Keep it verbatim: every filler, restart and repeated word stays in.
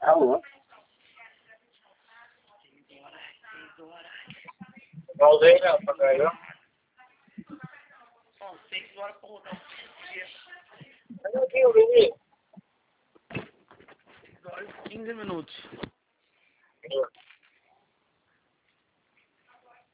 Alô? Pausei, né, papagaio? São seis horas pra rodar um dia. Olha aqui, o Vini. seis horas e quinze minutos.